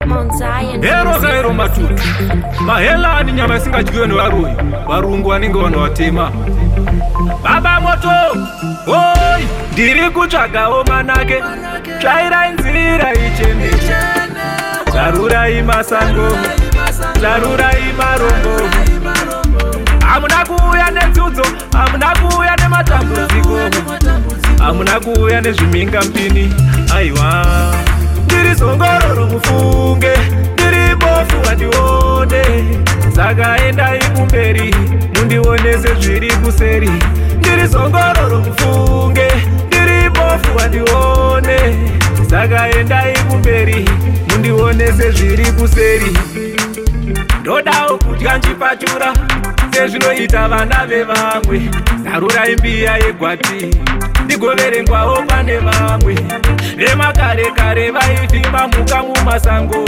Mount Zion. Hero matutu mahela ni nyama isingajyiwe nevaroi varungu vanenge vanowatema. Baba moto oi ndiri kutsvagawo manake tsvairai nzira ichene, zarurai masango, zarurai marongo. Hamuna kuuya nenzudzo, hamuna kuuya nematambudziko, hamuna kuuya nezviminga mpini. Aiwa ndiri zongororo mufunge, ndiri bofu vandione, saka endai kumberi mundionese zviri kuseri. Ndiri zongororo mufunge, ndiri bofu vandione, saka endai kumberi mundionese zviri kuseri. Ndodawo kudya nchipatura sezvinoita vana vevamwe, zarurai mbiya yegwati ndigoverengwawo pane vamwe vemakare kare vaivhima muka mumasango,